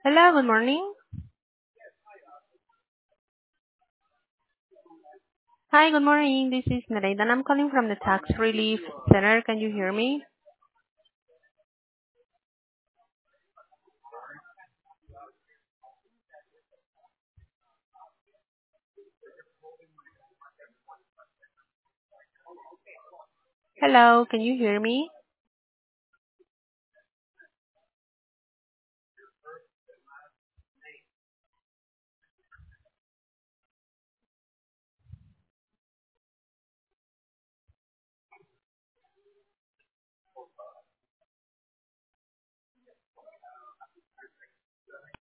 Hello, good morning. Hi, good morning. This is Nereida and I'm calling from the Tax Relief Center. Can you hear me? Hello, can you hear me?